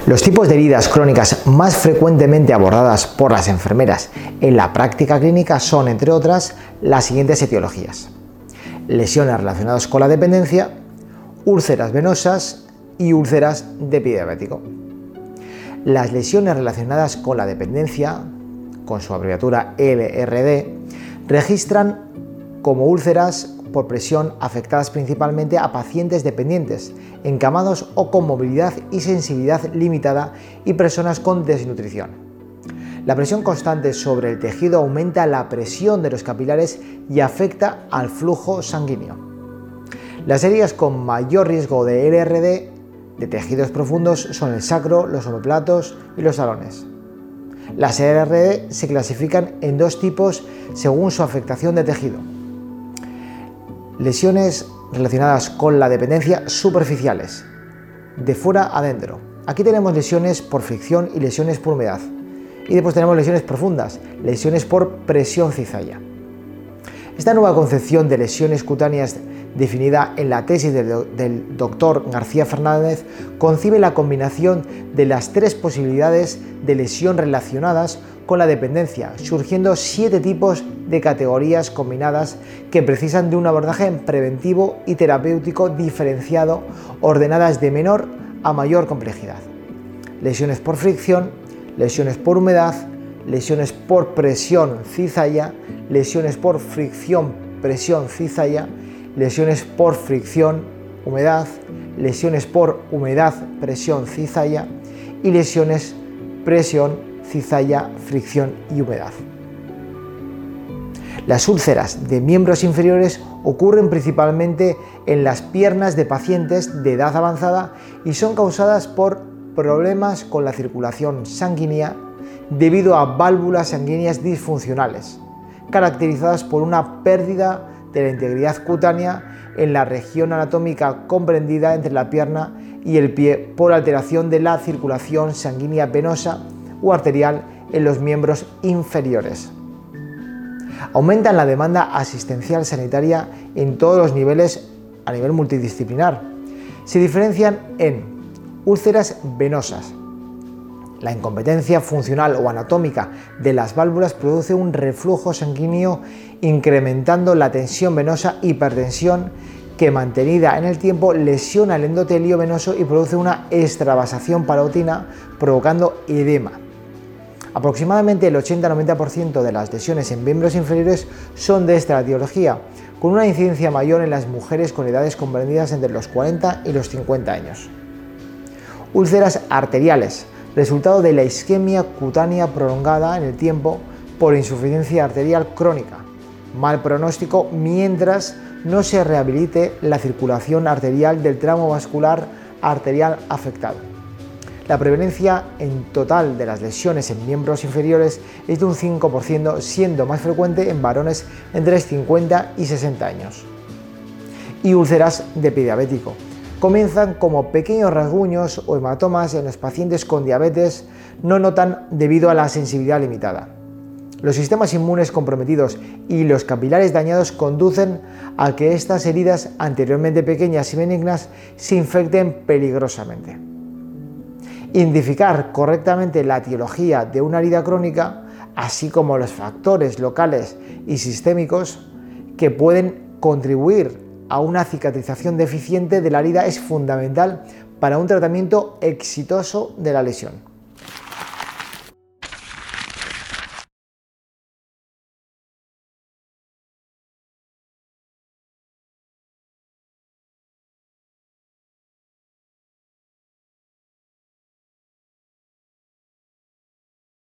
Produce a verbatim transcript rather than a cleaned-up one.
Los tipos de heridas crónicas más frecuentemente abordadas por las enfermeras en la práctica clínica son, entre otras, las siguientes etiologías: lesiones relacionadas con la dependencia, úlceras venosas y úlceras de pie diabético. Las lesiones relacionadas con la dependencia, con su abreviatura L R D, registran como úlceras por presión afectadas principalmente a pacientes dependientes, encamados o con movilidad y sensibilidad limitada y personas con desnutrición. La presión constante sobre el tejido aumenta la presión de los capilares y afecta al flujo sanguíneo. Las heridas con mayor riesgo de L R D de tejidos profundos son el sacro, los omoplatos y los talones. Las L R D se clasifican en dos tipos según su afectación de tejido: lesiones relacionadas con la dependencia superficiales, de fuera a dentro. Aquí tenemos lesiones por fricción y lesiones por humedad. Y después tenemos lesiones profundas, lesiones por presión cizalla. Esta nueva concepción de lesiones cutáneas, definida en la tesis del, del doctor García Fernández, concibe la combinación de las tres posibilidades de lesión relacionadas con la dependencia, surgiendo siete tipos de categorías combinadas que precisan de un abordaje preventivo y terapéutico diferenciado, ordenadas de menor a mayor complejidad: lesiones por fricción, lesiones por humedad, lesiones por presión cizalla, lesiones por fricción presión cizalla, lesiones por fricción humedad, lesiones por humedad presión cizalla y lesiones presión cizalla, fricción y humedad. Las úlceras de miembros inferiores ocurren principalmente en las piernas de pacientes de edad avanzada y son causadas por problemas con la circulación sanguínea debido a válvulas sanguíneas disfuncionales, caracterizadas por una pérdida de la integridad cutánea en la región anatómica comprendida entre la pierna y el pie por alteración de la circulación sanguínea venosa o arterial en los miembros inferiores. Aumentan la demanda asistencial sanitaria en todos los niveles a nivel multidisciplinar. Se diferencian en úlceras venosas. La incompetencia funcional o anatómica de las válvulas produce un reflujo sanguíneo incrementando la tensión venosa, hipertensión que, mantenida en el tiempo, lesiona el endotelio venoso y produce una extravasación parotina provocando edema. Aproximadamente el ochenta a noventa por ciento de las lesiones en miembros inferiores son de esta etiología, con una incidencia mayor en las mujeres con edades comprendidas entre los cuarenta y los cincuenta años. Úlceras arteriales, resultado de la isquemia cutánea prolongada en el tiempo por insuficiencia arterial crónica. Mal pronóstico mientras no se rehabilite la circulación arterial del tramo vascular arterial afectado. La prevalencia en total de las lesiones en miembros inferiores es de un cinco por ciento, siendo más frecuente en varones entre cincuenta y sesenta años. Y úlceras de pie diabético. Comienzan como pequeños rasguños o hematomas en los pacientes con diabetes no notan debido a la sensibilidad limitada. Los sistemas inmunes comprometidos y los capilares dañados conducen a que estas heridas, anteriormente pequeñas y benignas, se infecten peligrosamente. Identificar correctamente la etiología de una herida crónica, así como los factores locales y sistémicos que pueden contribuir a una cicatrización deficiente de la herida, es fundamental para un tratamiento exitoso de la lesión.